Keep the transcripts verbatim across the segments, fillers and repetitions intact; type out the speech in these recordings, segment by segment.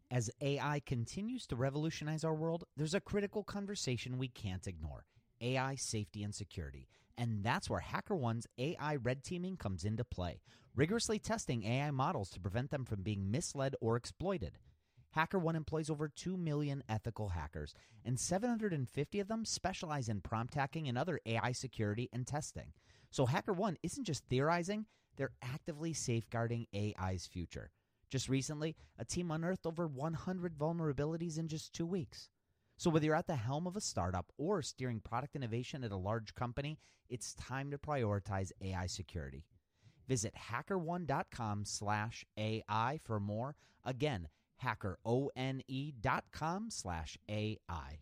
As A I continues to revolutionize our world, there's a critical conversation we can't ignore: A I safety and security. And that's where HackerOne's A I red teaming comes into play, rigorously testing A I models to prevent them from being misled or exploited. HackerOne employs over two million ethical hackers, and seven hundred fifty of them specialize in prompt hacking and other A I security and testing. So HackerOne isn't just theorizing, they're actively safeguarding A I's future. Just recently, a team unearthed over one hundred vulnerabilities in just two weeks. So whether you're at the helm of a startup or steering product innovation at a large company, it's time to prioritize A I security. Visit hackerone.com slash AI for more. Again, hackerone.com slash AI.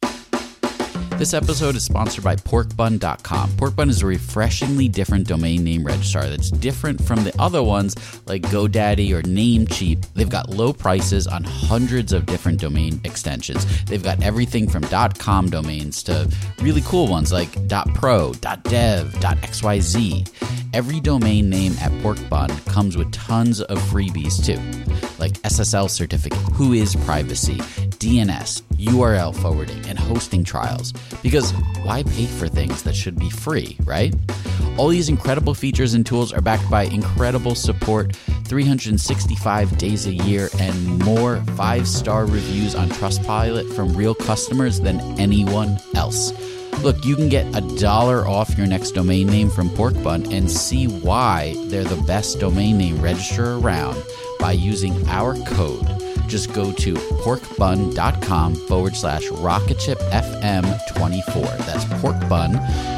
This episode is sponsored by pork bun dot com. Porkbun is a refreshingly different domain name registrar that's different from the other ones like GoDaddy or Namecheap. They've got low prices on hundreds of different domain extensions. They've got everything from .com domains to really cool ones like .pro, .dev, .xyz. Every domain name at Porkbun comes with tons of freebies too, like S S L certificate, Whois privacy, D N S, U R L forwarding, and hosting trials. Because why pay for things that should be free, right? All these incredible features and tools are backed by incredible support, three hundred sixty-five days a year, and more five-star reviews on Trustpilot from real customers than anyone else. Look, you can get a dollar off your next domain name from Porkbun and see why they're the best domain name registrar around by using our code. Just go to porkbun.com forward slash rocketshipfm24. That's porkbun,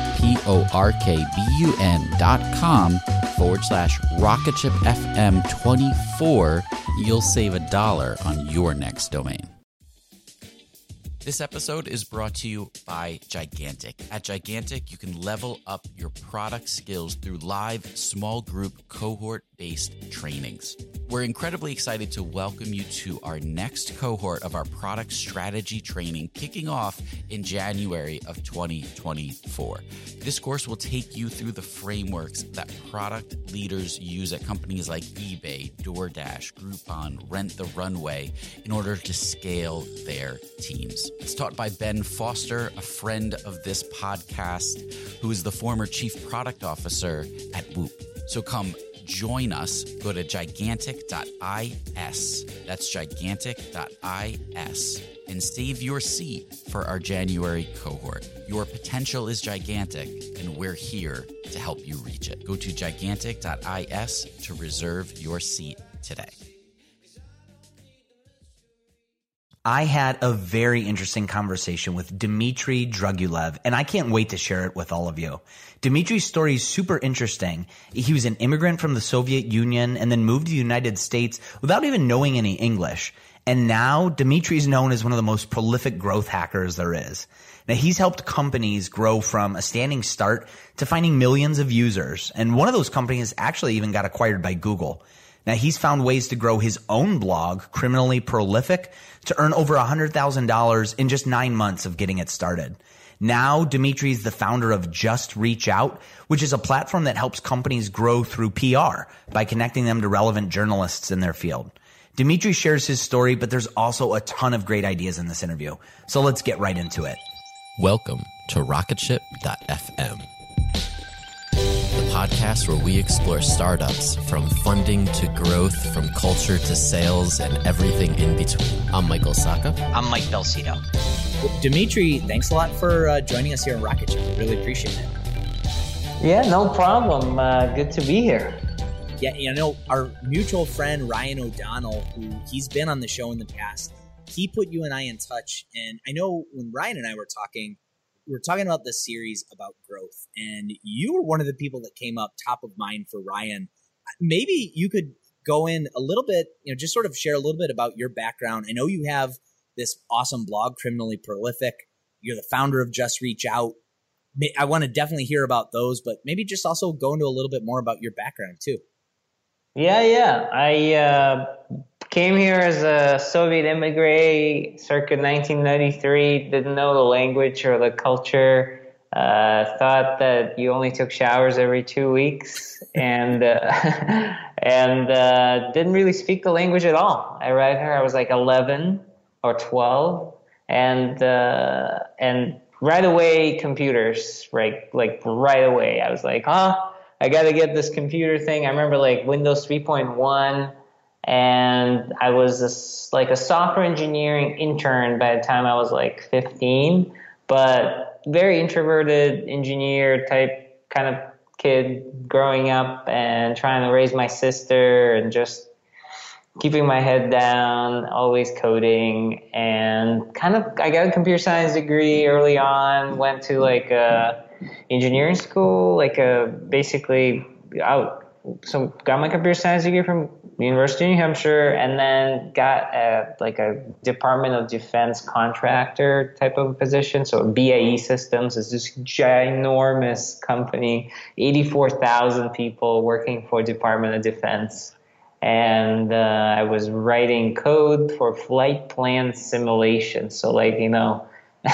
P-O-R-K-B-U-N dot com forward slash rocketshipfm24. You'll save a dollar on your next domain. This episode is brought to you by Gigantic. At Gigantic, you can level up your product skills through live small group cohort-based trainings. We're incredibly excited to welcome you to our next cohort of our product strategy training kicking off in January of twenty twenty-four. This course will take you through the frameworks that product leaders use at companies like eBay, DoorDash, Groupon, Rent the Runway in order to scale their teams. It's taught by Ben Foster, a friend of this podcast, who is the former chief product officer at Whoop. So come join us. Go to gigantic dot is. That's gigantic dot is and save your seat for our January cohort. Your potential is gigantic, and we're here to help you reach it. Go to gigantic dot is to reserve your seat today. I had a very interesting conversation with Dmitry Dragulev, and I can't wait to share it with all of you. Dmitry's story is super interesting. He was an immigrant from the Soviet Union and then moved to the United States without even knowing any English. And now Dmitry is known as one of the most prolific growth hackers there is. Now, he's helped companies grow from a standing start to finding millions of users. And one of those companies actually even got acquired by Google. Now, he's found ways to grow his own blog, Criminally Prolific, to earn over one hundred thousand dollars in just nine months of getting it started. Now, Dmitry is the founder of Just Reach Out, which is a platform that helps companies grow through P R by connecting them to relevant journalists in their field. Dmitry shares his story, but there's also a ton of great ideas in this interview. So let's get right into it. Welcome to rocketship dot f m. The podcast where we explore startups from funding to growth, from culture to sales, and everything in between. I'm Michael Sacca. I'm Mike Belsito. Well, Dmitry, thanks a lot for uh, joining us here in Rocketship. I really appreciate it. Yeah, no problem. Uh, good to be here. Yeah, you know, our mutual friend Ryan O'Donnell, who he's been on the show in the past, he put you and I in touch. And I know when Ryan and I were talking, we were talking about this series about growth, and you were one of the people that came up top of mind for Ryan. Maybe you could go in a little bit, you know, just sort of share a little bit about your background. I know you have this awesome blog, Criminally Prolific. You're the founder of Just Reach Out. I want to definitely hear about those, but maybe just also go into a little bit more about your background too. Yeah, yeah. I uh, came here as a Soviet immigrant circa nineteen ninety-three, didn't know the language or the culture. Uh, thought that you only took showers every two weeks, and uh, and uh, didn't really speak the language at all. I arrived here, I was like eleven or twelve, and uh, and right away computers, right, like right away. I was like, huh, I got to get this computer thing. I remember like Windows three point one, and I was a, like a software engineering intern by the time I was like fifteen, but very introverted engineer type kind of kid growing up and trying to raise my sister and just keeping my head down, always coding, and kind of, I got a computer science degree early on, went to like a engineering school, like a basically out. So got my computer science degree from University of New Hampshire, and then got a, like a Department of Defense contractor type of position. So B A E Systems is this ginormous company, eighty-four thousand people working for Department of Defense. And uh, I was writing code for flight plan simulation. So like, you know,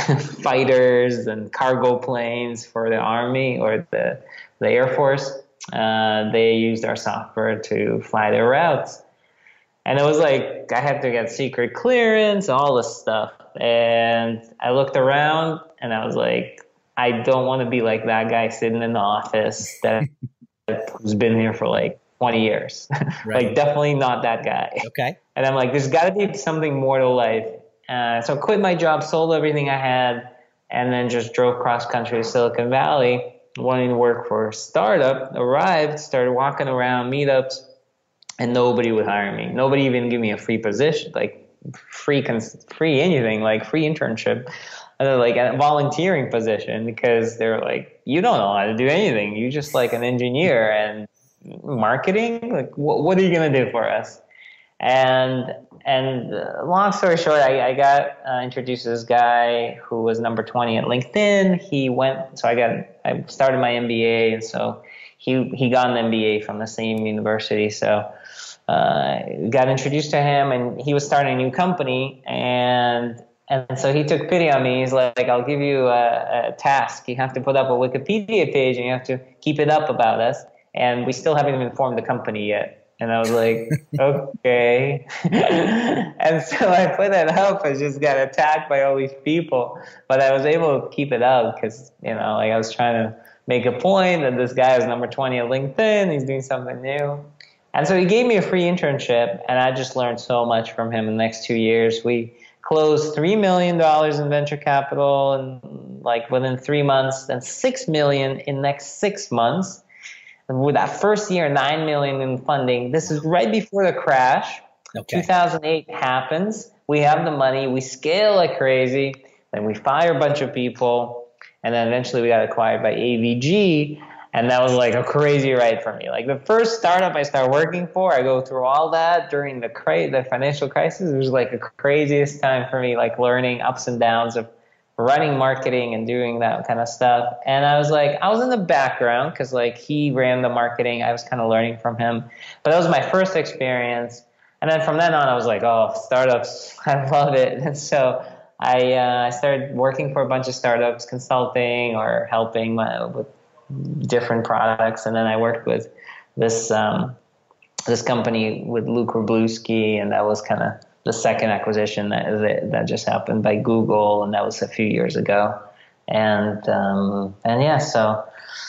fighters and cargo planes for the Army or the, the Air Force. Uh, they used our software to fly their routes. And it was like, I had to get secret clearance, all this stuff. And I looked around and I was like, I don't want to be like that guy sitting in the office that who's been here for like twenty years. Right. Like definitely not that guy. Okay. And I'm like, there's got to be something more to life. Uh, so I quit my job, sold everything I had, and then just drove cross country to Silicon Valley, wanting to work for a startup. Arrived, started walking around meetups, and nobody would hire me. Nobody even give me a free position, like free, cons- free anything, like free internship, and then like a volunteering position, because they're like, you don't know how to do anything. You just like an engineer and marketing. Like, wh- what are you gonna do for us? And and uh, long story short, I, I got uh, introduced to this guy who was number twenty at LinkedIn. He went, so I got, I started my M B A, and so he he got an M B A from the same university. So uh, got introduced to him, and he was starting a new company, and and so he took pity on me. He's like, I'll give you a, a task. You have to put up a Wikipedia page, and you have to keep it up about us. And we still haven't even formed the company yet. And I was like, okay. And so I put that up. I just got attacked by all these people. But I was able to keep it up because, you know, like I was trying to make a point that this guy was number twenty at LinkedIn. He's doing something new. And so he gave me a free internship, and I just learned so much from him in the next two years. We closed three million dollars in venture capital and like within three months, then six million dollars in the next six months. With that first year, nine million dollars in funding. This is right before the crash. Okay. two thousand eight happens. We have the money. We scale like crazy. Then we fire a bunch of people. And then eventually we got acquired by A V G. And that was like a crazy ride for me. Like the first startup I started working for, I go through all that during the cra- the financial crisis. It was like the craziest time for me, like learning ups and downs of running marketing and doing that kind of stuff. And I was like, I was in the background because like he ran the marketing. I was kind of learning from him. But that was my first experience. And then from then on, I was like, oh, startups, I love it. And so I uh, I started working for a bunch of startups, consulting or helping my, with different products. And then I worked with this um, this company with Luke Wroblewski, and that was kind of the second acquisition that that just happened by Google, and that was a few years ago. And um, and yeah, so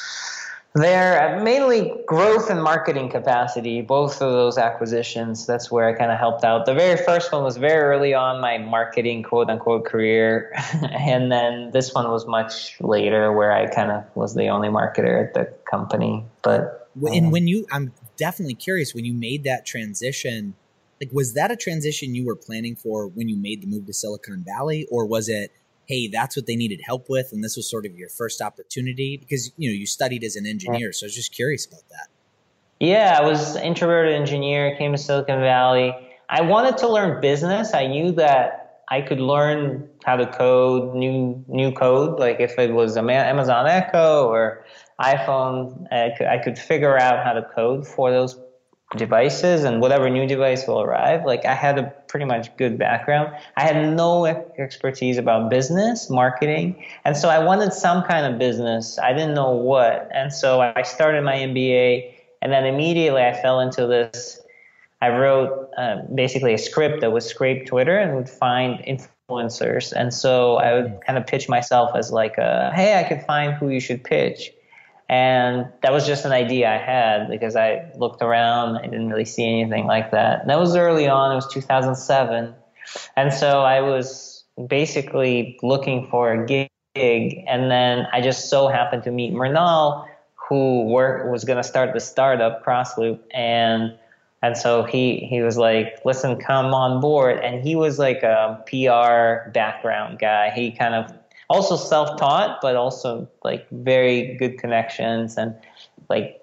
they're mainly growth and marketing capacity, both of those acquisitions. That's where I kind of helped out. The very first one was very early on my marketing quote unquote career. And then this one was much later where I kind of was the only marketer at the company. But um, and when you, I'm definitely curious, when you made that transition, like, was that a transition you were planning for when you made the move to Silicon Valley, or was it, hey, that's what they needed help with, and this was sort of your first opportunity? Because, you know, you studied as an engineer, so I was just curious about that. Yeah, I was an introverted engineer, came to Silicon Valley. I wanted to learn business. I knew that I could learn how to code new new code, like if it was Amazon Echo or iPhone, I could, I could figure out how to code for those devices and whatever new device will arrive. Like I had a pretty much good background. I had no expertise about business, marketing. And so I wanted some kind of business. I didn't know what. And so I started my M B A, and then immediately I fell into this. I wrote uh, basically a script that would scrape Twitter and would find influencers. And so I would kind of pitch myself as like, a, hey, I could find who you should pitch. And that was just an idea I had because I looked around. I didn't really see anything like that. And that was early on. It was two thousand seven. And so I was basically looking for a gig. And then I just so happened to meet Mrinal, who work, was going to start the startup CrossLoop. And and so he, he was like, listen, come on board. And he was like a P R background guy. He kind of also self-taught, but also like very good connections and like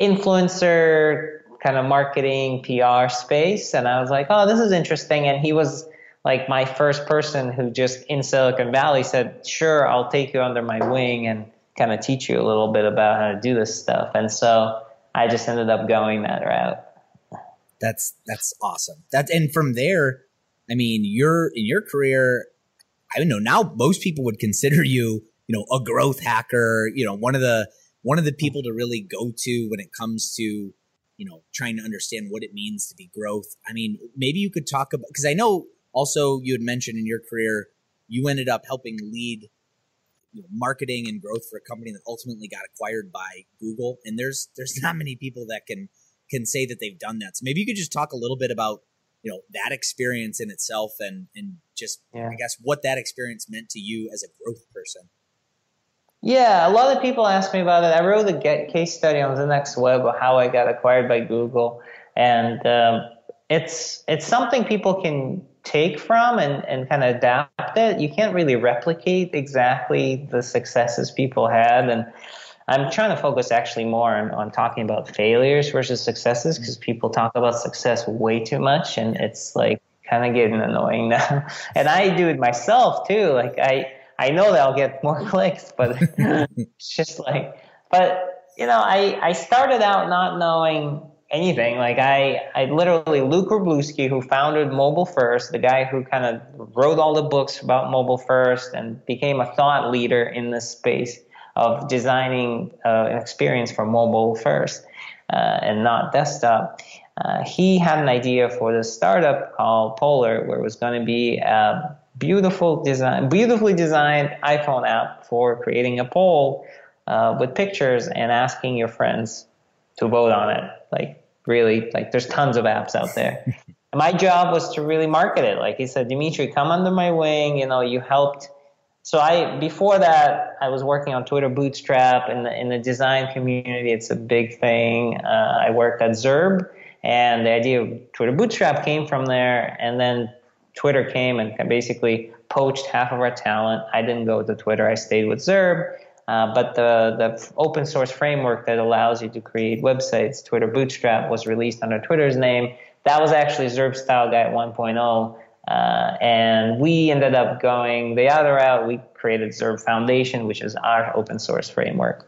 influencer kind of marketing P R space. And I was like, oh, this is interesting. And he was like my first person who just in Silicon Valley said, sure, I'll take you under my wing and kind of teach you a little bit about how to do this stuff. And so I just ended up going that route. That's, that's awesome. That, and from there, I mean, you're in your career, I don't know, now most people would consider you, you know, a growth hacker, you know, one of the, one of the people to really go to when it comes to, you know, trying to understand what it means to be growth. I mean, maybe you could talk about, because I know also you had mentioned in your career, you ended up helping lead, you know, marketing and growth for a company that ultimately got acquired by Google. And there's, there's not many people that can, can say that they've done that. So maybe you could just talk a little bit about, you know, that experience in itself and, and just, yeah. I guess, what that experience meant to you as a growth person. Yeah, a lot of people ask me about it. I wrote a get case study on the Next Web of how I got acquired by Google. And um, it's it's something people can take from and, and kind of adapt it. You can't really replicate exactly the successes people had. And I'm trying to focus actually more on, on talking about failures versus successes because people talk about success way too much and it's like kind of getting annoying now. And I do it myself too. Like I, I know that I'll get more clicks, but it's just like, but you know, I, I started out not knowing anything. Like I, I literally, Luke Wroblewski, who founded Mobile First, the guy who kind of wrote all the books about Mobile First and became a thought leader in this space of designing uh, an experience for mobile first uh, and not desktop. Uh, he had an idea for this startup called Polar, where it was going to be a beautiful design, beautifully designed iPhone app for creating a poll uh, with pictures and asking your friends to vote on it. Like really, like there's tons of apps out there. And my job was to really market it. Like he said, Dimitri, come under my wing. You know, you helped. So I, before that, I was working on Twitter Bootstrap in the, in the design community. It's a big thing. Uh, I worked at Zurb, and the idea of Twitter Bootstrap came from there. And then Twitter came and basically poached half of our talent. I didn't go to Twitter. I stayed with Zurb. Uh, but the, the open source framework that allows you to create websites, Twitter Bootstrap, was released under Twitter's name. That was actually Zurb Style Guide one point oh. Uh, and we ended up going the other route. We created Zurb Foundation, which is our open source framework.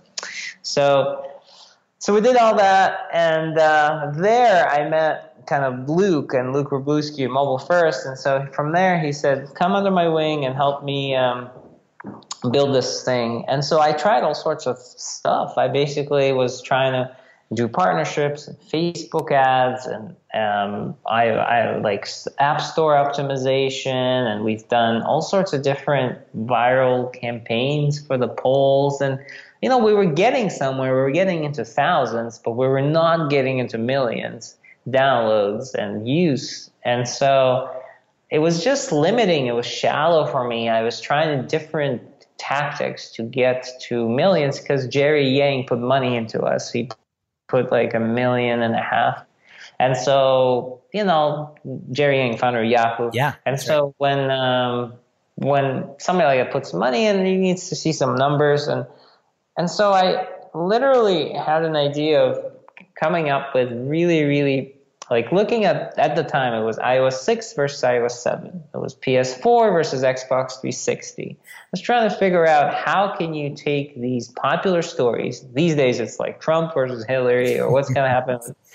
So, so we did all that, and uh, there I met kind of Luke and Luke Wroblewski at Mobile First. And so from there, he said, "Come under my wing and help me um, build this thing." And so I tried all sorts of stuff. I basically was trying to do partnerships and Facebook ads, and um, I, I like App Store optimization, and we've done all sorts of different viral campaigns for the polls. And, you know, we were getting somewhere. We were getting into thousands, but we were not getting into millions downloads and use. And so it was just limiting. It was shallow for me. I was trying different tactics to get to millions because Jerry Yang put money into us. He put like a million and a half. And so, you know, Jerry Yang, founder of Yahoo. Yeah. And so right. when um, when somebody like that puts money in, he needs to see some numbers. And and so I literally had an idea of coming up with really, really, like looking at, at the time, it was iOS six versus iOS seven. It was P S four versus Xbox three sixty. I was trying to figure out how can you take these popular stories. These days it's like Trump versus Hillary or what's going to happen with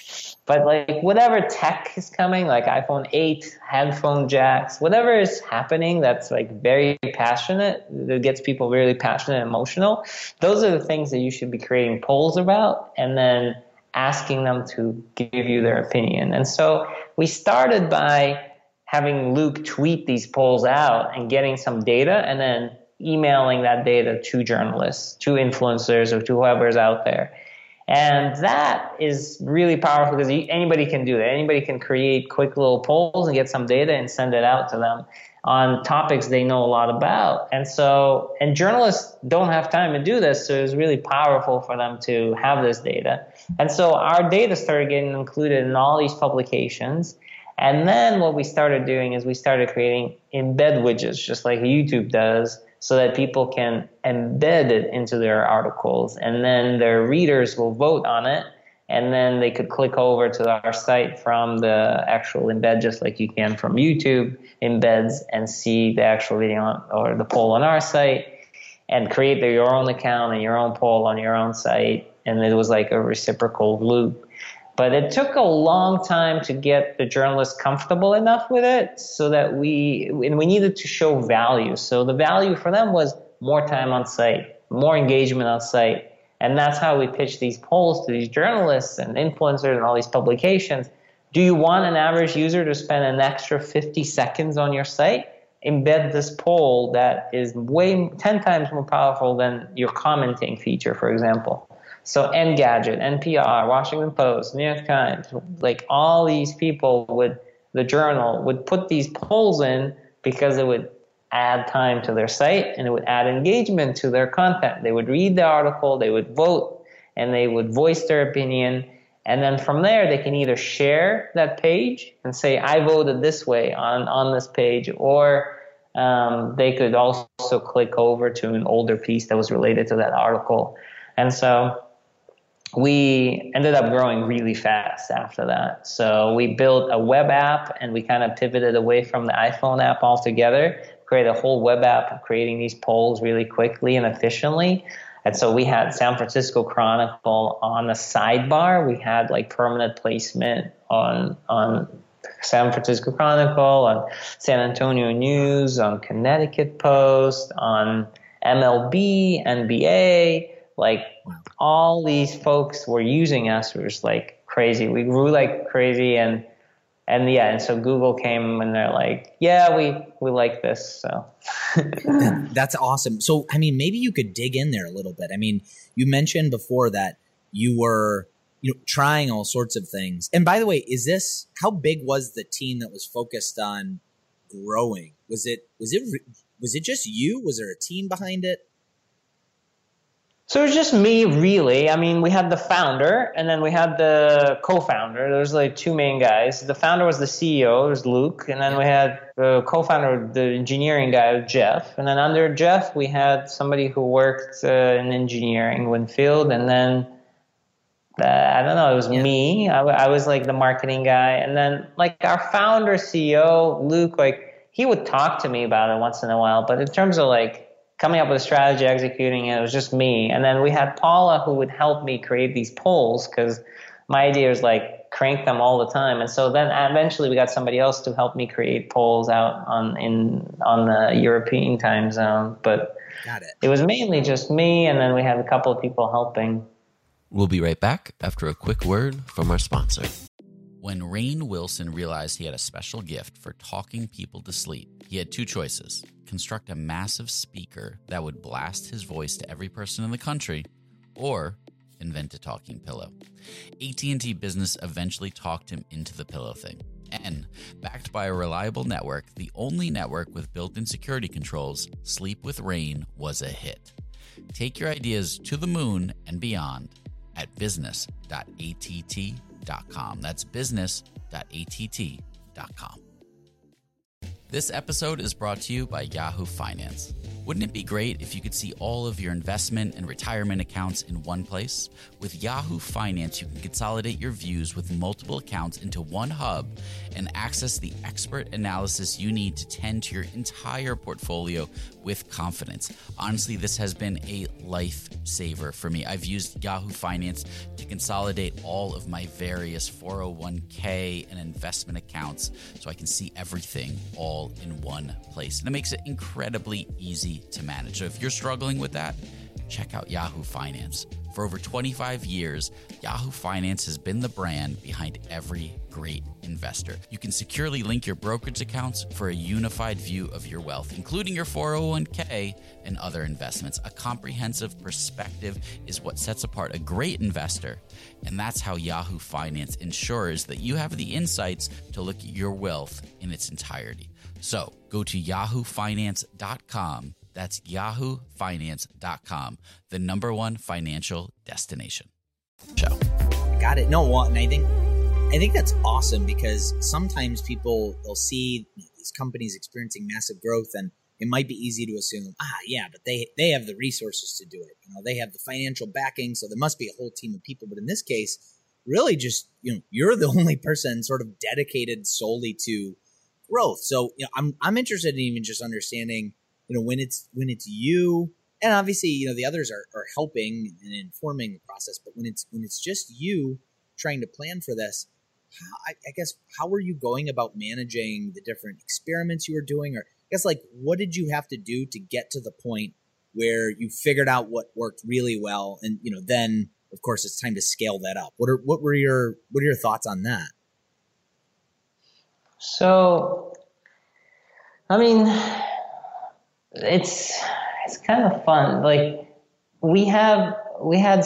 But like whatever tech is coming, like iPhone eight, headphone jacks, whatever is happening that's like very passionate, that gets people really passionate and emotional, those are the things that you should be creating polls about and then asking them to give you their opinion. And so we started by having Luke tweet these polls out and getting some data and then emailing that data to journalists, to influencers, or to whoever's out there. And that is really powerful because anybody can do that. Anybody can create quick little polls and get some data and send it out to them on topics they know a lot about. And so, and journalists don't have time to do this, so it was really powerful for them to have this data. And so our data started getting included in all these publications. And then what we started doing is we started creating embed widgets, just like YouTube does, so that people can embed it into their articles, and then their readers will vote on it, and then they could click over to our site from the actual embed, just like you can from YouTube embeds, and see the actual video on, or the poll on our site, and create their, your own account and your own poll on your own site, and it was like a reciprocal loop. But it took a long time to get the journalists comfortable enough with it so that we, and we needed to show value. So the value for them was more time on site, more engagement on site. And that's how we pitched these polls to these journalists and influencers and all these publications. Do you want an average user to spend an extra fifty seconds on your site? Embed this poll that is way ten times more powerful than your commenting feature, for example. So Engadget, N P R, Washington Post, New York Times, like all these people would, the journal would put these polls in because it would add time to their site and it would add engagement to their content. They would read the article, they would vote, and they would voice their opinion. And then from there, they can either share that page and say, I voted this way on, on this page, or um, they could also click over to an older piece that was related to that article. And so we ended up growing really fast after that. So we built a web app and we kind of pivoted away from the iPhone app altogether, created a whole web app of creating these polls really quickly and efficiently. And so we had San Francisco Chronicle on the sidebar. We had like permanent placement on, on San Francisco Chronicle, on San Antonio News, on Connecticut Post, on M L B, N B A, like all these folks were using us. It was like crazy. We grew like crazy, and and yeah, and so Google came and they're like, yeah, we we like this. So that's awesome. So I mean, maybe you could dig in there a little bit. I mean, you mentioned before that you were you know trying all sorts of things. And by the way, is this how big was the team that was focused on growing? Was it was it was it just you? Was there a team behind it? So it was just me, really. I mean, we had the founder, and then we had the co-founder. There was like two main guys. The founder was the C E O, it was Luke, and then we had the co-founder, the engineering guy, Jeff. And then under Jeff, we had somebody who worked uh, in engineering, Winfield, and then uh, I don't know, it was yeah. me. I, I was like the marketing guy, and then like our founder, C E O, Luke, like he would talk to me about it once in a while. But in terms of like coming up with a strategy, executing it, it was just me. And then we had Paula who would help me create these polls because my idea was like crank them all the time. And so then eventually we got somebody else to help me create polls out on in on the European time zone. But got it. It was mainly just me, and then we had a couple of people helping. We'll be right back after a quick word from our sponsor. When Rainn Wilson realized he had a special gift for talking people to sleep, he had two choices: construct a massive speaker that would blast his voice to every person in the country, or invent a talking pillow. A T and T Business eventually talked him into the pillow thing. And, backed by a reliable network, the only network with built-in security controls, Sleep with Rainn was a hit. Take your ideas to the moon and beyond at business dot A T T dot com. That's business dot A T T dot com. This episode is brought to you by Yahoo Finance. Wouldn't it be great if you could see all of your investment and retirement accounts in one place? With Yahoo Finance, you can consolidate your views with multiple accounts into one hub and access the expert analysis you need to tend to your entire portfolio with confidence. Honestly, this has been a lifesaver for me. I've used Yahoo Finance to consolidate all of my various four oh one k and investment accounts so I can see everything all in one place. And it makes it incredibly easy to manage. So if you're struggling with that, check out Yahoo Finance. For over twenty-five years, Yahoo Finance has been the brand behind every great investor. You can securely link your brokerage accounts for a unified view of your wealth, including your four oh one k and other investments. A comprehensive perspective is what sets apart a great investor, and that's how Yahoo Finance ensures that you have the insights to look at your wealth in its entirety. So go to yahoo finance dot com. That's yahoo finance dot com, the number one financial destination. Show. Got it. No, well, and I think I think that's awesome because sometimes people, they'll see these companies experiencing massive growth and it might be easy to assume, ah, yeah, but they they have the resources to do it. You know, they have the financial backing, so there must be a whole team of people. But in this case, really just, you know, you're the only person sort of dedicated solely to growth. So, you know, I'm I'm interested in even just understanding, you know, when it's when it's you, and obviously, you know, the others are, are helping and informing the process, but when it's when it's just you trying to plan for this, how, I, I guess, how are you going about managing the different experiments you were doing? Or I guess, like, what did you have to do to get to the point where you figured out what worked really well, and, you know, then of course it's time to scale that up? What are what were your what are your thoughts on that? So, I mean, it's it's kind of fun. Like we have we had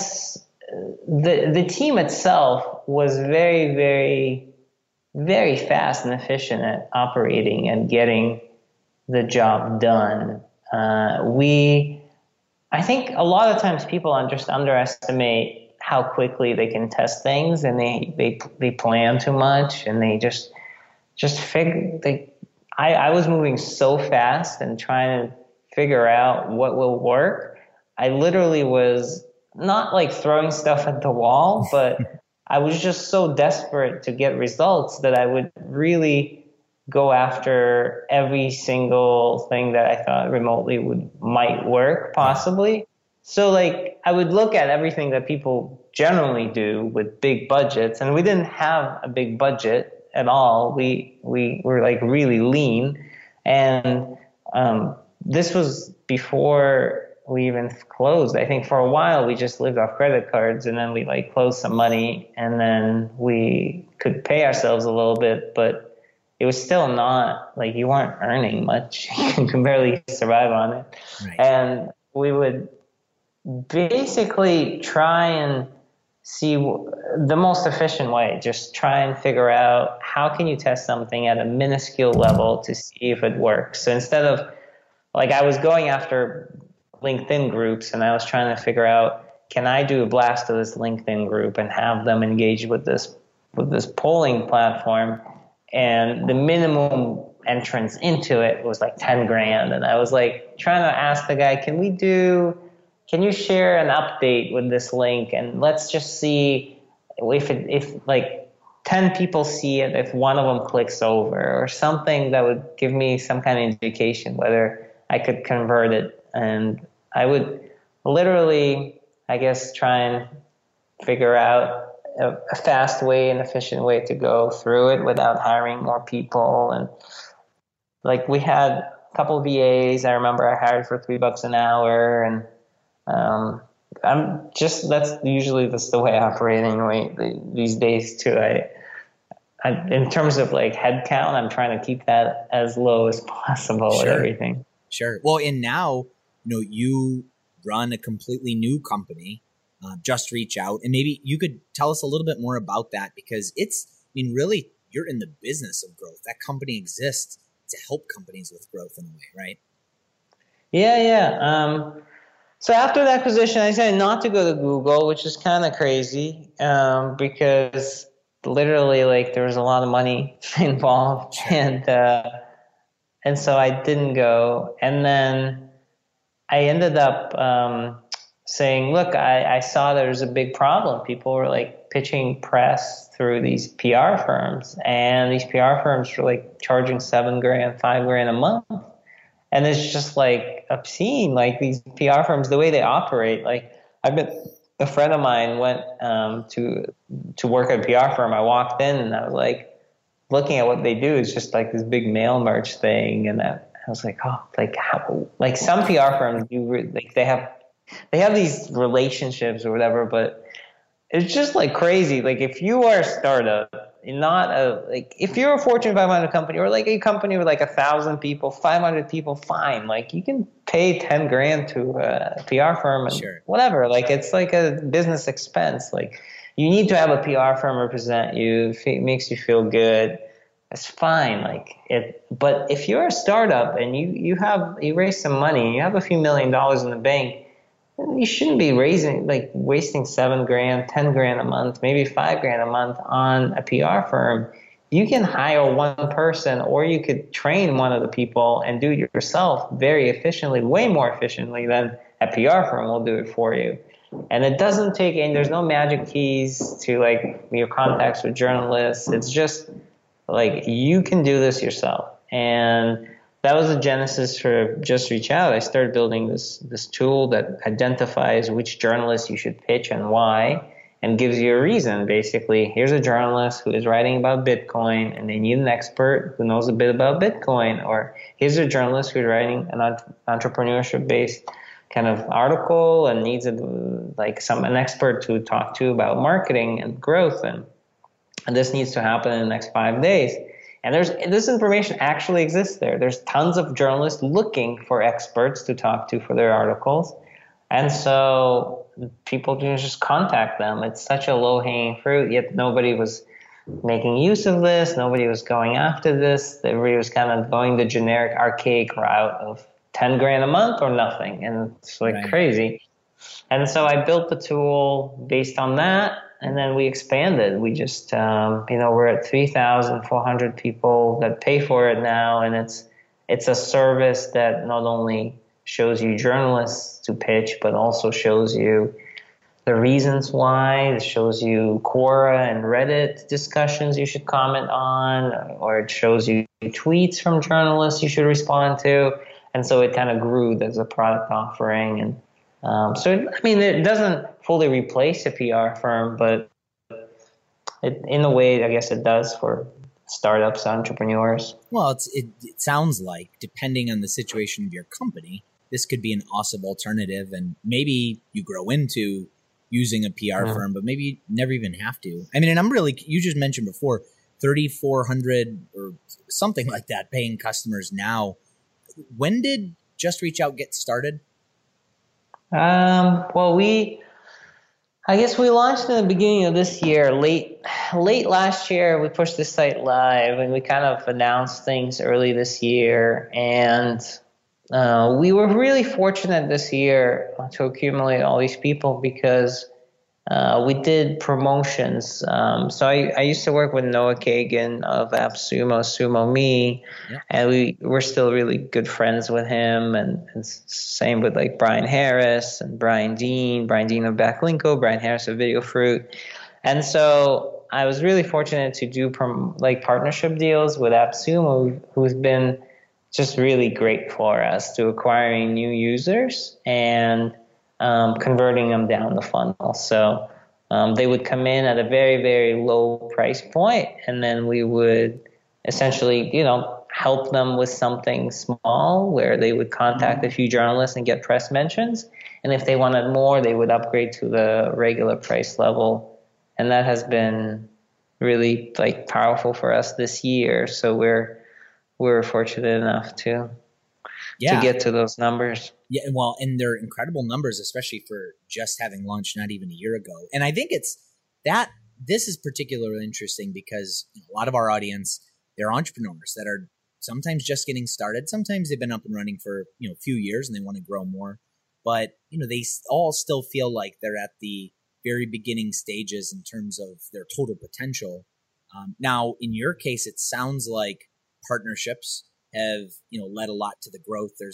the the team itself was very very very fast and efficient at operating and getting the job done. Uh, we, I think, a lot of times people just underestimate how quickly they can test things, and they they they plan too much, and they just just figure they. I, I was moving so fast and trying to figure out what will work. I literally was not like throwing stuff at the wall, but I was just so desperate to get results that I would really go after every single thing that I thought remotely would might work possibly. So like I would look at everything that people generally do with big budgets, and we didn't have a big budget at all. We we were like really lean, and um, this was before we even closed. I think for a while we just lived off credit cards, and then we like closed some money, and then we could pay ourselves a little bit, but it was still not like you weren't earning much. You can barely survive on it. Right. And we would basically try and see the most efficient way, just try and figure out how can you test something at a minuscule level to see if it works. So instead of, like, I was going after LinkedIn groups, and I was trying to figure out, can I do a blast to this LinkedIn group and have them engage with this with this polling platform? And the minimum entrance into it was like ten grand. And I was like trying to ask the guy, can we do, can you share an update with this link? And let's just see if it, if like ten people see it, if one of them clicks over or something that would give me some kind of indication whether I could convert it. And I would literally, I guess, try and figure out a, a fast way and efficient way to go through it without hiring more people. And like we had a couple of V As. I remember I hired for three bucks an hour, and um, I'm just that's usually that's the way I operate anyway these days too. I, I in terms of like head count, I'm trying to keep that as low as possible Sure. with everything. Sure. Well, and now, you know, you run a completely new company, uh, Just Reach Out. And maybe you could tell us a little bit more about that, because it's, I mean, really, you're in the business of growth. That company exists to help companies with growth in a way, right? Yeah, yeah. Um, so after the acquisition, I decided not to go to Google, which is kind of crazy um, because literally, like, there was a lot of money involved. And, uh, and so I didn't go. And then I ended up um, saying, look, I, I saw there's a big problem. People were like pitching press through these P R firms, and these P R firms were like charging seven grand, five grand a month. And it's just like obscene, like these P R firms, the way they operate. Like I've been, a friend of mine went um, to to work at a P R firm. I walked in and I was like, looking at what they do is just like this big mail merge thing, and that I was like, oh, like how, like some P R firms do, like they have, they have these relationships or whatever, but it's just like crazy. Like if you are a startup, not a, like if you're a Fortune five hundred company or like a company with like a thousand people, five hundred people, fine. Like you can pay ten grand to a P R firm and Sure. whatever. Like it's like a business expense. Like you need to have a P R firm represent you. It makes you feel good. It's fine. Like it, but if you're a startup and you, you have, you raise some money, you have a few million dollars in the bank, you shouldn't be raising, like wasting seven grand, ten grand a month, maybe five grand a month on a P R firm. You can hire one person, or you could train one of the people and do it yourself very efficiently, way more efficiently than a P R firm will do it for you. And it doesn't take any, there's no magic keys to like your contacts with journalists. It's just like you can do this yourself. And that was the genesis for Just Reach Out. I started building this this tool that identifies which journalists you should pitch and why, and gives you a reason. Basically, here's a journalist who is writing about Bitcoin and they need an expert who knows a bit about Bitcoin. Or here's a journalist who's writing an entrepreneurship-based kind of article and needs a, like some an expert to talk to about marketing and growth, and, and this needs to happen in the next five days. And there's this information actually exists there. There's tons of journalists looking for experts to talk to for their articles, and so people can just contact them. It's such a low-hanging fruit, yet nobody was making use of this. Nobody was going after this. Everybody was kind of going the generic, archaic route of ten grand a month or nothing, and it's like right. crazy. And so I built the tool based on that, and then we expanded. We just, um, you know, we're at three thousand four hundred people that pay for it now, and it's it's a service that not only shows you journalists to pitch, but also shows you the reasons why. It shows you Quora and Reddit discussions you should comment on, or it shows you tweets from journalists you should respond to. And so it kind of grew as a product offering. And um, so, it, I mean, it doesn't fully replace a P R firm, but it, in a way, I guess it does for startups, entrepreneurs. Well, it's, it, it sounds like, depending on the situation of your company, this could be an awesome alternative. And maybe you grow into using a P R mm-hmm. firm, but maybe you never even have to. I mean, and I'm really, you just mentioned before, thirty-four hundred or something like that paying customers now. When did Just Reach Out get started? Um, well, we, I guess we launched in the beginning of this year, late, late last year. We pushed the site live, and we kind of announced things early this year. And uh, we were really fortunate this year to accumulate all these people because uh, we did promotions. Um, so I, I used to work with Noah Kagan of AppSumo, Sumo Me, yeah. and we we're still really good friends with him. And, and same with like Brian Harris and Brian Dean, Brian Dean of Backlinko, Brian Harris of Video Fruit. And so I was really fortunate to do prom- like partnership deals with AppSumo, who's been just really great for us to acquiring new users and Um, converting them down the funnel. So um, they would come in at a very, very low price point, and then we would essentially, you know, help them with something small where they would contact a few journalists and get press mentions. And if they wanted more, they would upgrade to the regular price level. And that has been really like powerful for us this year. So we're we're fortunate enough to yeah. to get to those numbers. Yeah, well, and they're incredible numbers, especially for just having launched not even a year ago. And I think it's that this is particularly interesting because you know, a lot of our audience, they're entrepreneurs that are sometimes just getting started. Sometimes they've been up and running for you know a few years and they want to grow more. But you know they all still feel like they're at the very beginning stages in terms of their total potential. Um, now, in your case, it sounds like partnerships have you know led a lot to the growth. There's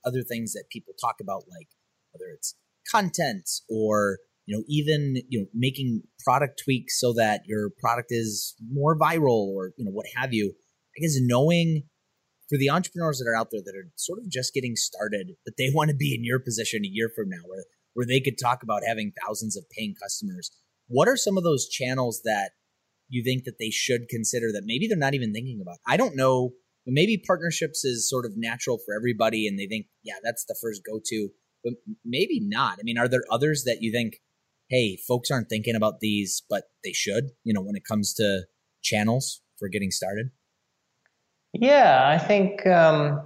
other things that people talk about, like whether it's content or, you know, even, you know, making product tweaks so that your product is more viral or, you know, what have you. I guess knowing for the entrepreneurs that are out there that are sort of just getting started, that they want to be in your position a year from now where, where they could talk about having thousands of paying customers. What are some of those channels that you think that they should consider that maybe they're not even thinking about? I don't know. Maybe partnerships is sort of natural for everybody and they think, yeah, that's the first go-to, but maybe not. I mean, are there others that you think, hey, folks aren't thinking about these, but they should, you know, when it comes to channels for getting started? Yeah, I think, um,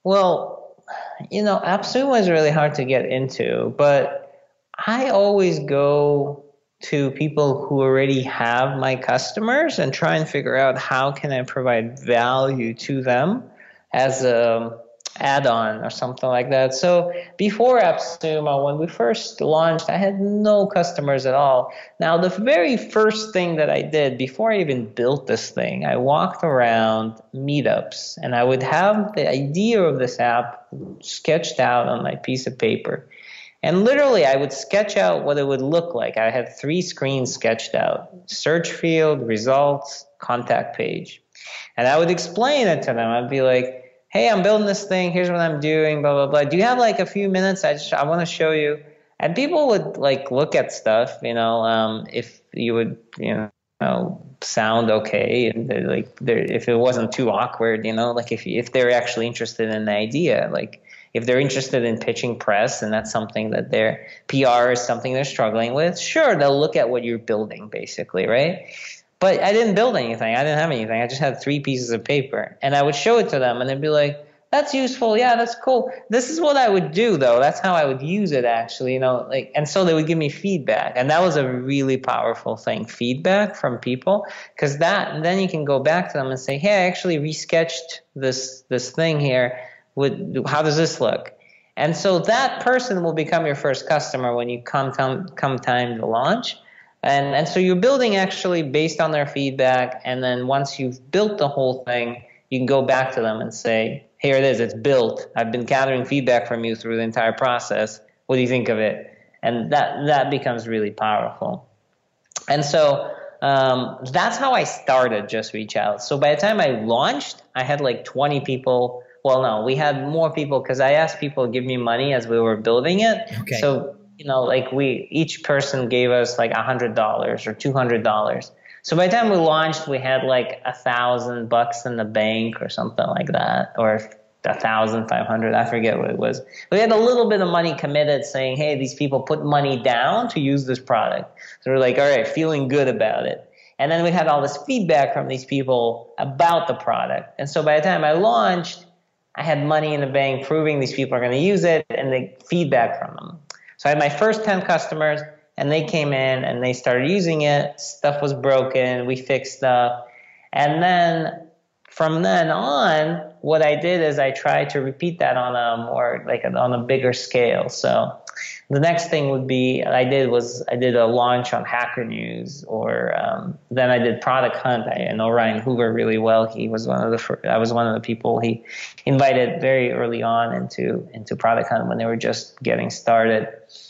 well, you know, AppSumo is really hard to get into, but I always go to people who already have my customers and try and figure out how can I provide value to them as a add-on or something like that. So before AppSumo, when we first launched, I had no customers at all. Now, the very first thing that I did before I even built this thing, I walked around meetups and I would have the idea of this app sketched out on my piece of paper. And literally, I would sketch out what it would look like. I had three screens sketched out: search field, results, contact page. And I would explain it to them. I'd be like, hey, I'm building this thing. Here's what I'm doing, blah, blah, blah. Do you have like a few minutes? I just, I want to show you. And people would like look at stuff, you know, um, if you would, you know, sound okay. And they're, like, they're, if it wasn't too awkward, you know, like if, if they're actually interested in the idea, like, if they're interested in pitching press and that's something that their P R is something they're struggling with, sure, they'll look at what you're building, basically, right? But I didn't build anything. I didn't have anything. I just had three pieces of paper. And I would show it to them and they'd be like, that's useful. Yeah, that's cool. This is what I would do, though. That's how I would use it, actually, you know, like, and so they would give me feedback. And that was a really powerful thing, feedback from people, because that, and then you can go back to them and say, hey, I actually resketched this, this thing here. Would, how does this look? And so that person will become your first customer when you come time, come time to launch. And, and so you're building actually based on their feedback. And then once you've built the whole thing, you can go back to them and say, here it is, it's built. I've been gathering feedback from you through the entire process. What do you think of it? And that, that becomes really powerful. And so um, that's how I started Just Reach Out. So by the time I launched, I had like twenty people. Well, no, we had more people because I asked people to give me money as we were building it. Okay. So, you know, like we, each person gave us like one hundred dollars or two hundred dollars. So by the time we launched, we had like a thousand bucks in the bank or something like that, or a thousand five hundred. I forget what it was. We had a little bit of money committed saying, hey, these people put money down to use this product. So we're like, all right, feeling good about it. And then we had all this feedback from these people about the product. And so by the time I launched, I had money in the bank proving these people are going to use it and the feedback from them. So I had my first ten customers and they came in and they started using it. Stuff was broken. We fixed stuff. And then from then on, what I did is I tried to repeat that on a more like a, on a bigger scale. So the next thing would be I did was I did a launch on Hacker News, or um, then I did Product Hunt. I know Ryan Hoover really well. He was one of the first, I was one of the people he invited very early on into into Product Hunt when they were just getting started.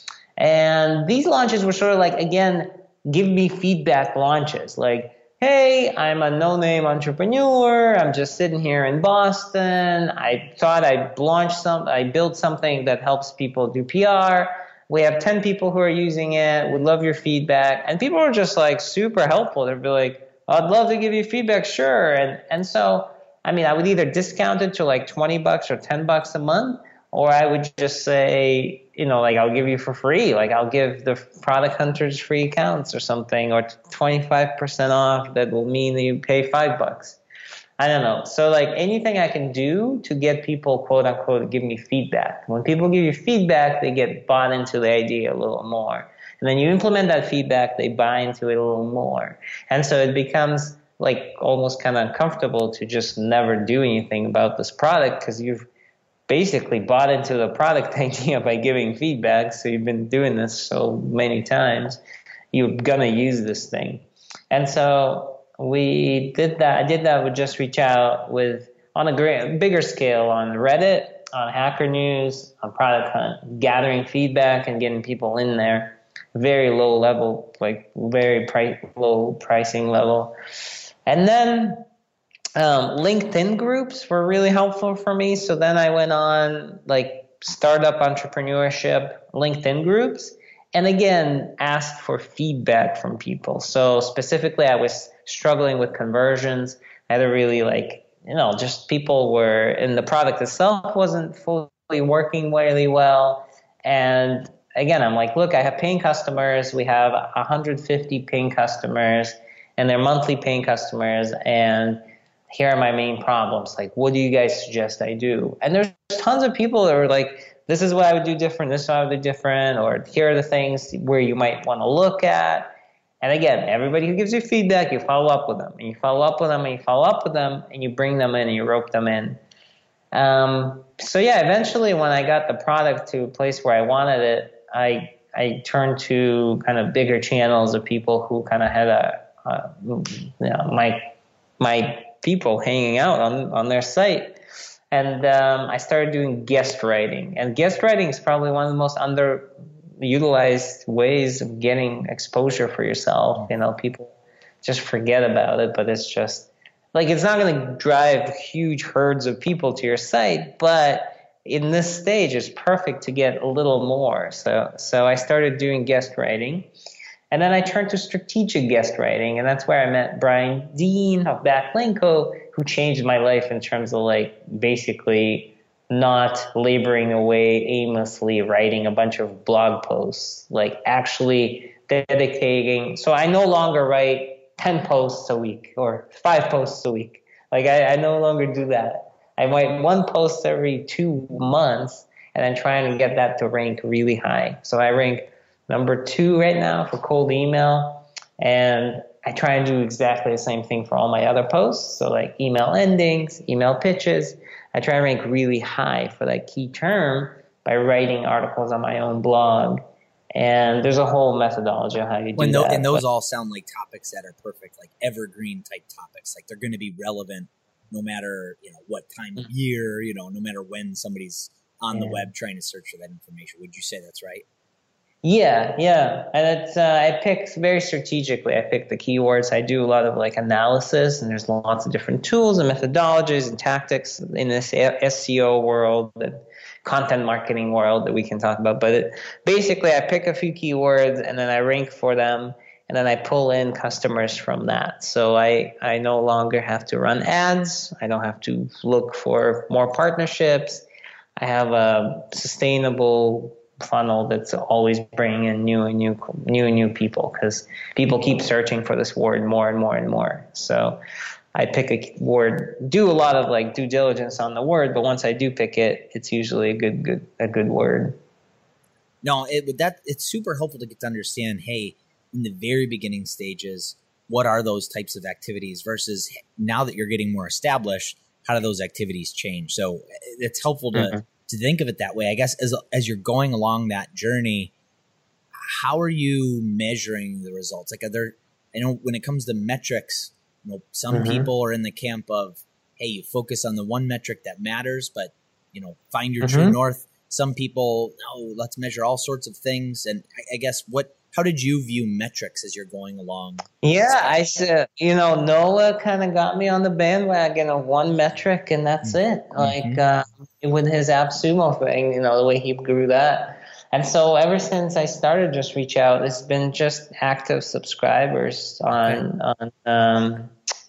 And these launches were sort of like, again, give me feedback launches. Like, hey, I'm a no-name entrepreneur. I'm just sitting here in Boston. I thought I'd launch some, I built something that helps people do P R. We have ten people who are using it. Would love your feedback. And people were just like super helpful. They'd be like, I'd love to give you feedback, sure. And and so, I mean, I would either discount it to like twenty bucks or ten bucks a month, or I would just say, you know, like I'll give you for free. Like I'll give the Product Hunters free accounts or something, or twenty-five percent off. That will mean that you pay five bucks. I don't know. So like anything I can do to get people, quote unquote, give me feedback. When people give you feedback, they get bought into the idea a little more. And then you implement that feedback, they buy into it a little more. And so it becomes like almost kind of uncomfortable to just never do anything about this product because you've basically bought into the product idea by giving feedback. So you've been doing this so many times, you're going to use this thing. And so we did that. I did that with Just Reach Out with on a great, bigger scale on Reddit. on Hacker News, on Product Hunt, gathering feedback and getting people in there. Very low level, like very price, low pricing level. And then um, LinkedIn groups were really helpful for me. So then I went on like startup entrepreneurship LinkedIn groups, and again, asked for feedback from people. So specifically, I was struggling with conversions. I had to really like, you know, just people were, and the product itself wasn't fully working really well. And again, I'm like, look, I have paying customers. We have one hundred fifty paying customers, and they're monthly paying customers. And here are my main problems. Like, what do you guys suggest I do? And there's tons of people that are like, this is what I would do different, this is what I would do different, or here are the things where you might want to look at. And again, everybody who gives you feedback, you follow up with them, and you follow up with them, and you follow up with them, and you bring them in, and you rope them in. Um, so yeah, eventually when I got the product to a place where I wanted it, I I turned to kind of bigger channels of people who kind of had a, a you know, my my people hanging out on, on their site. And um, I started doing guest writing. And guest writing is probably one of the most underutilized ways of getting exposure for yourself. You know, people just forget about it, but it's just like, it's not going to drive huge herds of people to your site, but in this stage, it's perfect to get a little more. So, so I started doing guest writing. And then I turned to strategic guest writing, and that's where I met Brian Dean of Backlinko, who changed my life in terms of like basically not laboring away aimlessly writing a bunch of blog posts, like actually dedicating. So I no longer write ten posts a week or five posts a week. Like I, I no longer do that. I write one post every two months and then trying to get that to rank really high. So I rank number two right now for cold email, and I try and do exactly the same thing for all my other posts. So like email endings, email pitches, I try and rank really high for that key term by writing articles on my own blog. And there's a whole methodology on how you do when th- that. And those but, all sound like topics that are perfect, like evergreen type topics. Like they're going to be relevant no matter, you know, what time of year, you know, no matter when somebody's on yeah. the web trying to search for that information. Would you say that's right? Yeah, yeah. And it's, uh, I pick very strategically. I pick the keywords. I do a lot of like analysis, and there's lots of different tools and methodologies and tactics in this S E O world, and content marketing world that we can talk about. But it, basically, I pick a few keywords and then I rank for them, and then I pull in customers from that. So I, I no longer have to run ads. I don't have to look for more partnerships. I have a sustainable funnel that's always bringing in new and new, new and new people, because people keep searching for this word more and more and more. So I pick a word, do a lot of like due diligence on the word, but once I do pick it, it's usually a good, good, a good word. No, it that it's super helpful to get to understand, hey, in the very beginning stages, what are those types of activities versus now that you're getting more established, how do those activities change? So it's helpful to mm-hmm. to think of it that way. I guess as as you're going along that journey, how are you measuring the results? Like, are there, I know when it comes to metrics, you know, some mm-hmm. people are in the camp of, hey, you focus on the one metric that matters, but, you know, find your mm-hmm. true north. Some people, no, let's measure all sorts of things. And I, I guess what, how did you view metrics as you're going along? Yeah, I said, you know, Noah kind of got me on the bandwagon of one metric, and that's mm-hmm. it. Like mm-hmm. uh, with his AppSumo thing, you know, the way he grew that. And so ever since I started Just Reach Out, it's been just active subscribers on okay. on um,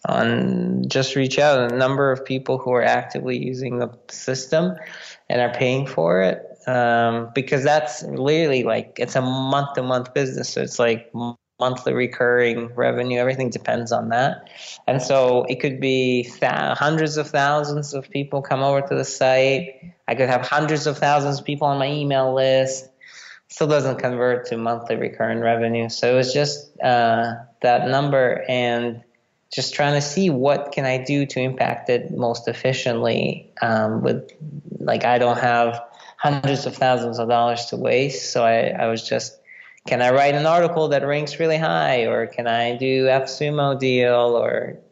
on Just Reach Out. A number of people who are actively using the system and are paying for it. Um, because that's literally like, it's a month to month business. So it's like monthly recurring revenue. Everything depends on that. And so it could be th- hundreds of thousands of people come over to the site. I could have hundreds of thousands of people on my email list. Still doesn't convert to monthly recurring revenue. So it was just, uh, that number, and just trying to see what can I do to impact it most efficiently. Um, with like, I don't have hundreds of thousands of dollars to waste. So I, I was just, can I write an article that ranks really high, or can I do AppSumo deal, or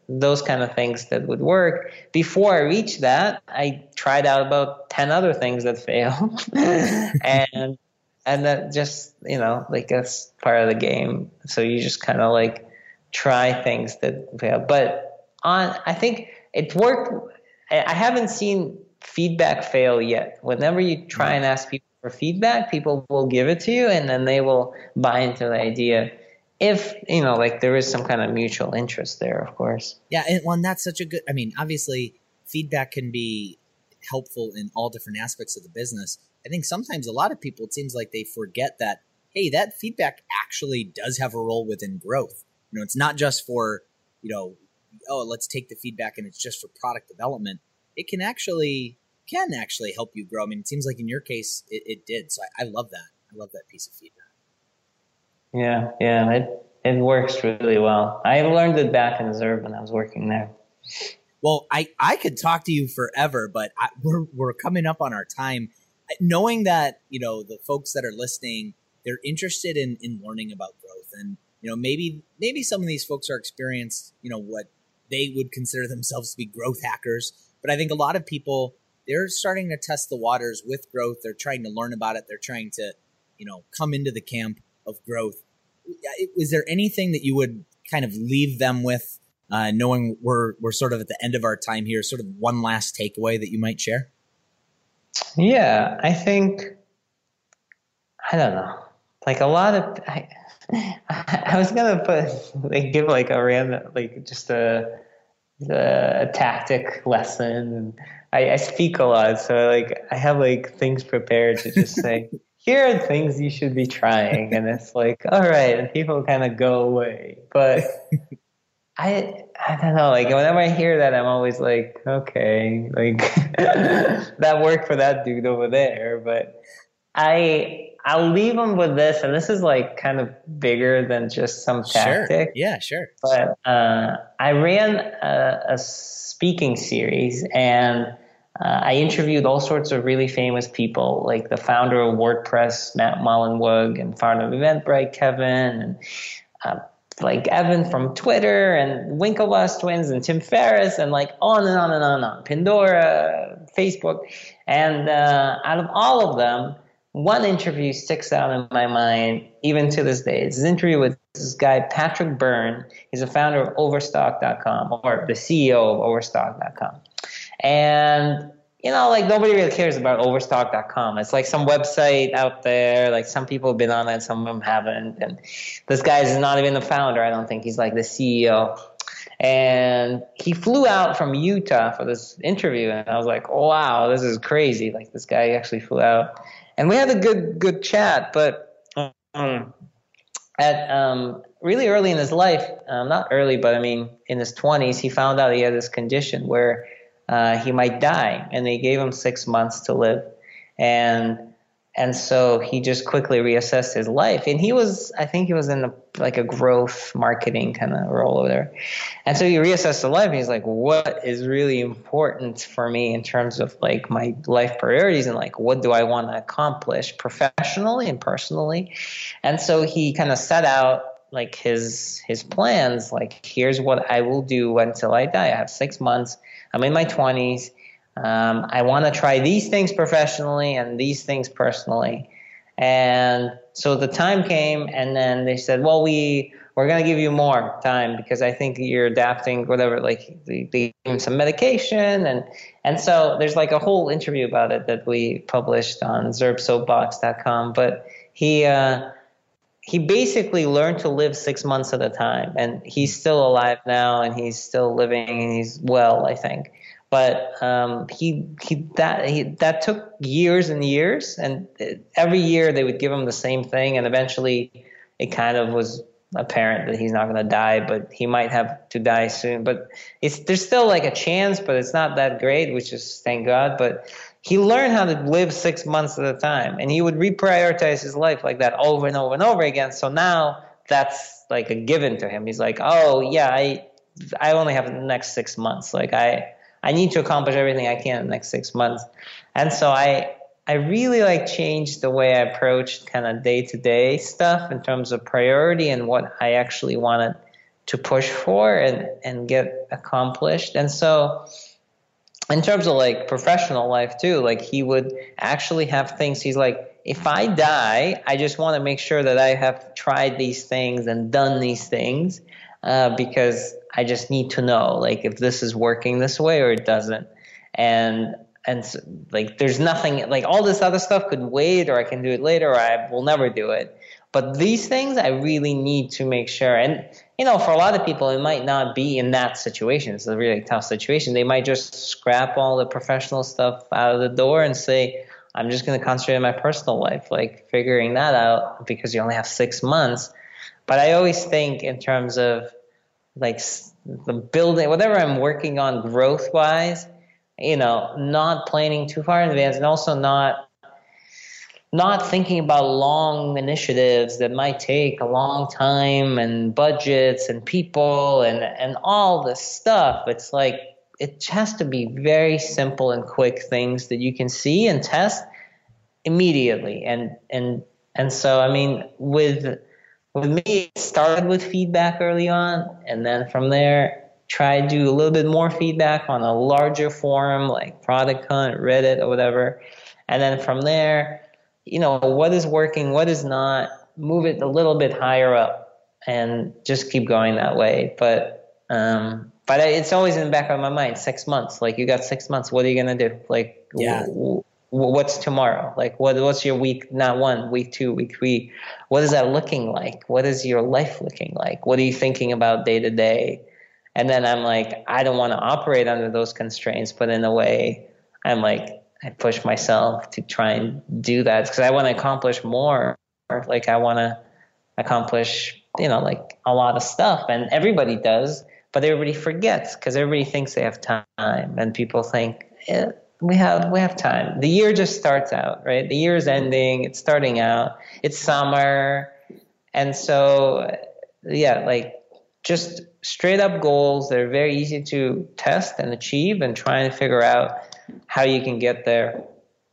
those kind of things that would work. Before I reached that, I tried out about ten other things that failed. and and that just, you know, like that's part of the game. So you just kind of like try things that fail. But on, I think it worked. I haven't seen feedback fail yet. Whenever you try and ask people for feedback, people will give it to you, and then they will buy into the idea. If, you know, like there is some kind of mutual interest there, of course. Yeah, and well, and that's such a good, I mean, obviously feedback can be helpful in all different aspects of the business. I think sometimes a lot of people, it seems like they forget that, hey, that feedback actually does have a role within growth. You know, it's not just for, you know, oh, let's take the feedback and it's just for product development. It can actually, can actually help you grow. I mean, it seems like in your case, it, it did. So I, I love that. I love that piece of feedback. Yeah, yeah, it it works really well. I learned it back in Zurb when I was working there. Well, I, I could talk to you forever, but I, we're we're coming up on our time. Knowing that, you know, the folks that are listening, they're interested in, in learning about growth, and you know, maybe maybe some of these folks are experienced, you know, what they would consider themselves to be growth hackers. But I think a lot of people, they're starting to test the waters with growth. They're trying to learn about it. They're trying to, you know, come into the camp of growth. Is there anything that you would kind of leave them with, uh, knowing we're we're sort of at the end of our time here, sort of one last takeaway that you might share? Yeah, I think, I don't know, like a lot of, I, I was going to put, like, give like a random, like just a, a tactic lesson. And I, I speak a lot, so like I have like things prepared to just say, here are things you should be trying. And it's like, all right. And people kind of go away. But I I don't know. Like, whenever I hear that, I'm always like, okay, like that worked for that dude over there. But I, I'll leave them with this. And this is like kind of bigger than just some tactic. Sure. Yeah, sure. But uh, I ran a, a speaking series, and Uh, I interviewed all sorts of really famous people, like the founder of WordPress, Matt Mullenweg, and founder of Eventbrite, Kevin, and uh, like Evan from Twitter, and Winklevoss twins, and Tim Ferriss, and like on and on and on and on. Pandora, Facebook. And uh, out of all of them, one interview sticks out in my mind, even to this day. It's an interview with this guy, Patrick Byrne. He's the founder of Overstock dot com, or the C E O of Overstock dot com. And, you know, like nobody really cares about Overstock dot com. It's like some website out there. Like some people have been on it, some of them haven't. And this guy is not even the founder, I don't think. He's like the C E O. And he flew out from Utah for this interview. And I was like, oh, wow, this is crazy. Like this guy actually flew out. And we had a good, good chat. But um, at um, really early in his life, um, not early, but I mean in his twenties, he found out he had this condition where Uh, he might die, and they gave him six months to live, and and so he just quickly reassessed his life. And he was, I think, he was in a, like a growth marketing kind of role over there, and so he reassessed his life. And he's like, "What is really important for me in terms of like my life priorities, and like what do I want to accomplish professionally and personally?" And so he kind of set out like his his plans. Like, here's what I will do until I die. I have six months. I'm in my twenties. Um, I want to try these things professionally and these things personally. And so the time came, and then they said, well, we, we're going to give you more time because I think you're adapting, whatever, like they, they gave him some medication. And, and so there's like a whole interview about it that we published on zurb soapbox dot com. But he, uh, he basically learned to live six months at a time, and he's still alive now, and he's still living, and he's well, I think. But um, he he that he that took years and years, and every year they would give him the same thing, and eventually it kind of was apparent that he's not going to die, but he might have to die soon. But it's there's still like a chance, but it's not that great, which is thank God. But he learned how to live six months at a time, and he would reprioritize his life like that over and over and over again. So now that's like a given to him. He's like, oh yeah, I I only have the next six months. Like I I need to accomplish everything I can in the next six months. And so I I really like changed the way I approached kind of day to day stuff in terms of priority and what I actually wanted to push for and, and get accomplished. And so in terms of like professional life too, like he would actually have things. He's like, if I die, I just want to make sure that I have tried these things and done these things uh, because I just need to know like if this is working this way or it doesn't. And and so, like there's nothing like all this other stuff could wait, or I can do it later, or I will never do it. But these things I really need to make sure. And you know, for a lot of people, it might not be in that situation. It's a really tough situation. They might just scrap all the professional stuff out of the door and say, I'm just going to concentrate on my personal life, like figuring that out because you only have six months. But I always think in terms of like the building, whatever I'm working on growth-wise, you know, not planning too far in advance, and also not not thinking about long initiatives that might take a long time and budgets and people and, and all this stuff. It's like it has to be very simple and quick things that you can see and test immediately. And and and so, I mean, with with me, it started with feedback early on, and then from there, try to do a little bit more feedback on a larger forum like Product Hunt, Reddit, or whatever. And then from there, you know, what is working, what is not, move it a little bit higher up and just keep going that way. But um, but it's always in the back of my mind, six months. Like, you got six months. What are you going to do? Like, yeah. w- w- what's tomorrow? Like, what what's your week, not one, week two, week three? What is that looking like? What is your life looking like? What are you thinking about day to day? And then I'm like, I don't want to operate under those constraints, but in a way, I'm like, I push myself to try and do that because I want to accomplish more. Like, I want to accomplish, you know, like a lot of stuff. And everybody does, but everybody forgets because everybody thinks they have time. And people think, eh, we have we have time. The year just starts out, right? The year is ending. It's starting out. It's summer. And so, yeah, like just straight up goals that are very easy to test and achieve, and trying to figure out how you can get there.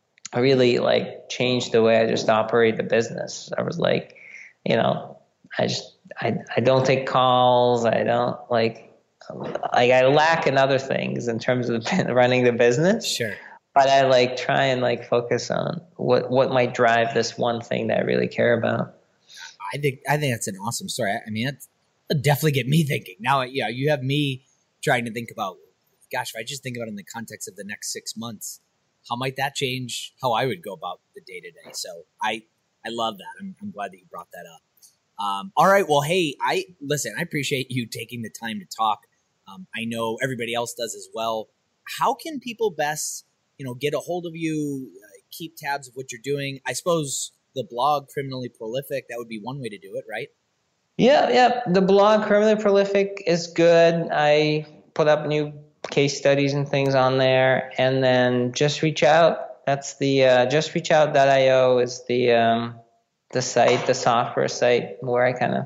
I really like changed the way I just operate the business. I was like, you know, I just, I, I don't take calls. I don't like, like I lack in other things in terms of running the business. Sure. But I like try and like focus on what, what might drive this one thing that I really care about. I think, I think that's an awesome story. I mean, that's, that'll definitely get me thinking. Now, yeah, you have me trying to think about, gosh, if I just think about it in the context of the next six months, how might that change how I would go about the day to day? So I, I love that. I'm, I'm glad that you brought that up. Um, all right. Well, hey, I listen, I appreciate you taking the time to talk. Um, I know everybody else does as well. How can people best, you know, get a hold of you, uh, keep tabs of what you're doing? I suppose the blog, Criminally Prolific, that would be one way to do it, right? Yeah, yeah. The blog, Criminally Prolific, is good. I put up new case studies and things on there. And then Just Reach Out. That's the uh, just reach out dot io is the um, the site, the software site where I kind of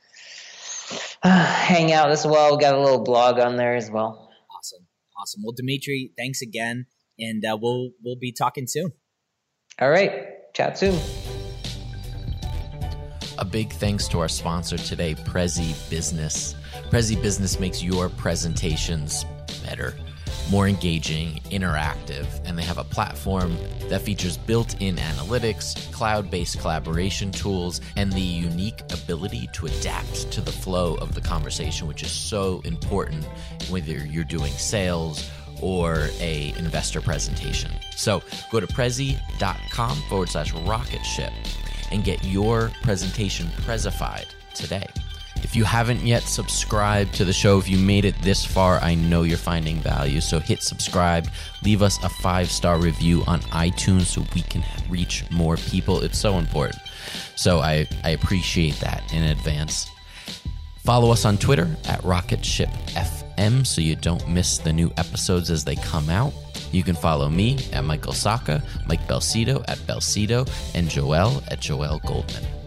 uh, hang out as well. Got a little blog on there as well. Awesome, awesome. Well, Dimitri, thanks again, and uh, we'll we'll be talking soon. All right, chat soon. A big thanks to our sponsor today, Prezi Business. Prezi Business makes your presentations better, more engaging, interactive, and they have a platform that features built-in analytics, cloud-based collaboration tools, and the unique ability to adapt to the flow of the conversation, which is so important whether you're doing sales or a investor presentation. So go to prezi.com forward slash rocket ship and get your presentation Prezified today. If you haven't yet subscribed to the show, if you made it this far, I know you're finding value. So hit subscribe, leave us a five-star review on iTunes so we can reach more people. It's so important. So I, I appreciate that in advance. Follow us on Twitter at Rocket Ship F M so you don't miss the new episodes as they come out. You can follow me at Michael Sacca, Mike Belcito at Belcito, and Joel at Joel Goldman.